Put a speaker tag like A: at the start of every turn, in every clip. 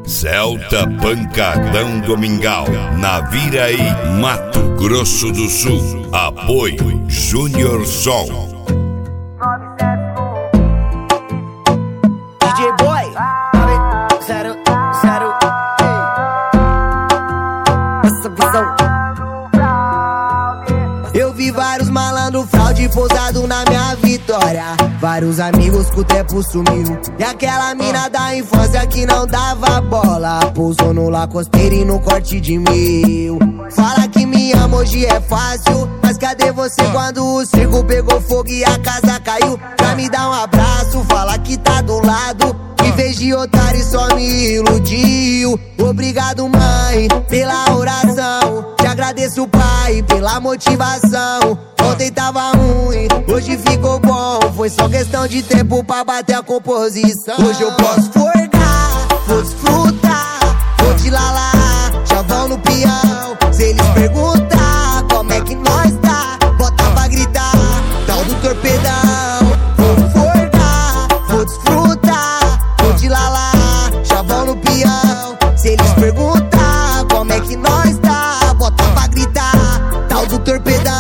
A: Celta Pancadão Domingal, Naviraí, Mato Grosso do Sul. Apoio Júnior Som.
B: DJ Boy 0, essa visão. Eu vi vários malandro fraude pousado na minha vitória. Vários amigos que o tempo sumiu. E aquela mina da infância que não dava bola pousou no Lacosteiro e no corte de 1000. Fala que me ama, hoje é fácil, mas cadê você quando o circo pegou fogo e a casa caiu? Pra me dar um abraço, fala que tá do lado. Em vez de otário só me iludiu. Obrigado, mãe, pela oração. Te agradeço, pai, pela motivação. Ontem tava ruim, hoje ficou bom. Foi só questão de tempo pra bater a composição. Hoje eu posso forgar, vou desfrutar, vou te lalar, chavão no peão. Se eles perguntar como é que nós tá, bota pra gritar, tal do torpedão. Vou forgar, vou desfrutar, vou te lalar, chavão no peão. Se eles perguntar como é que nós tá, bota pra gritar, tal do torpedão.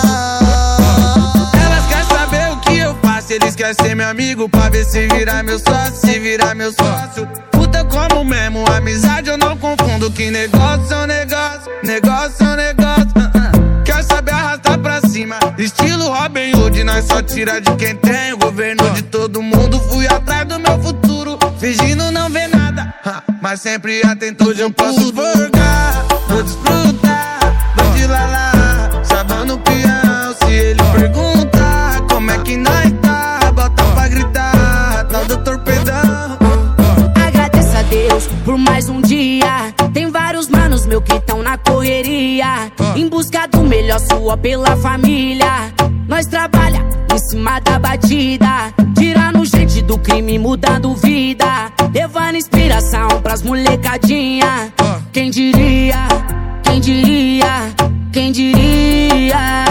C: Eles querem ser meu amigo pra ver se virar meu sócio, se virar meu sócio. Puta como mesmo, amizade eu não confundo. Que negócio é um negócio, negócio é um negócio. Quer saber arrastar pra cima, estilo Robin Hood. Nós só tira de quem tem, o governo de todo mundo. Fui atrás do meu futuro, fingindo não ver nada, mas sempre atento. Hoje eu posso forgar, vou desfrutar, vou te lalar, sabão no peão. Se ele perguntar como é que nós tá, bota pra gritar, tal do torpedão.
D: Agradeço a Deus por mais um dia. Tem vários manos meu que tão na correria, em busca do melhor, sua pela família. Nós trabalha em cima da batida, tirando gente do crime, mudando vida, levando inspiração pras molecadinha. Quem diria, quem diria, quem diria?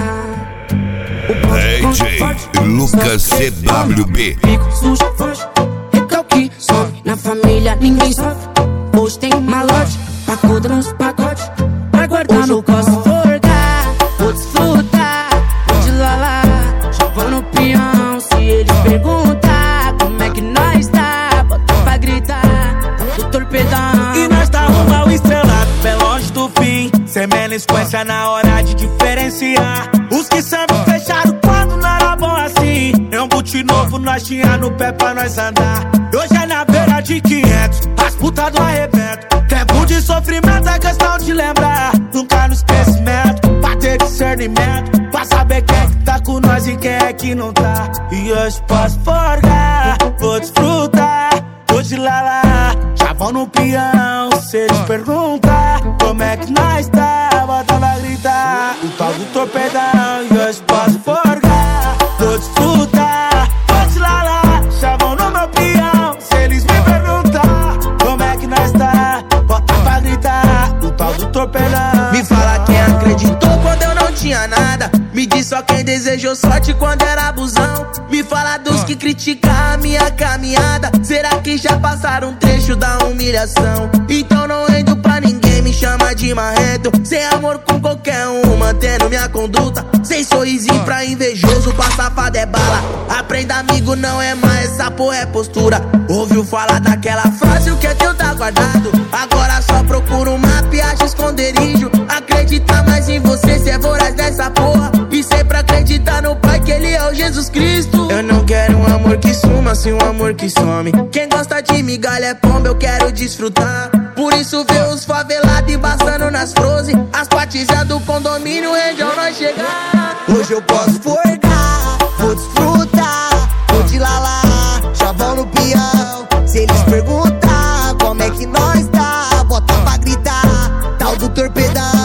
A: DJ Lucas CWB.
D: Fico sujo, foge, recalque, sobe. Na família ninguém sofre. Hoje tem malote, pacoda nos pacotes, pra guardar no posso forgar, vou desfrutar, vou te lalar, chavão no peão. Se eles perguntar como é que nós tá, bota pra gritar, do torpedão.
E: E nós tá rumo ao estrelado, bem longe do fim, sem melisquência na hora de diferenciar. Os que sempre fecharam quando não era bom assim. É um boot novo, nós tinha no pé pra nós andar. Hoje é na beira de 500, as putas do arrebento. Tempo de sofrimento é questão de lembrar, nunca no esquecimento, pra ter discernimento, pra saber quem é que tá com nós e quem é que não tá. E hoje posso forgar, vou desfrutar, vou te lalar, chavão no peão. Se eles perguntar como é que nós tá, bota pra gritar, o tal do torpedão. E hoje posso forgar, vou desfrutar, vou te lalar, chavão no meu peão. Se eles me perguntar como é que nós tá, bota pra gritar, o tal do torpedão.
B: Me fala quem acreditou quando eu não tinha nada. Me diz só quem desejou sorte quando era abusão. Me fala dos que criticam a minha caminhada. Será que já passaram um trecho da humilhação? Então não rendo pra ninguém, me chama de marrento. Sem amor com qualquer um, mantendo minha conduta. Sem sorrisinho pra invejoso, pra safado é bala. Aprenda amigo, não é mais, essa porra é postura. Ouviu falar daquela frase, o que é teu tá guardado. Agora só procura um mapa e acha esconderijo. Acredita mais em você, cê é voraz dessa porra. E sempre acreditar no Pai, que Ele é o Jesus Cristo. Eu não quero um amor que suma, sim um amor que some. Quem gosta de migalha é pomba, eu quero desfrutar. Por isso vê os favelados embaçando nas frose. As patizas do condomínio, onde nós chegar. Hoje eu posso forgar, vou desfrutar, vou te lalar, chavão no peão. Se eles perguntar como é que nós tá, bota pra gritar, tal do torpedão.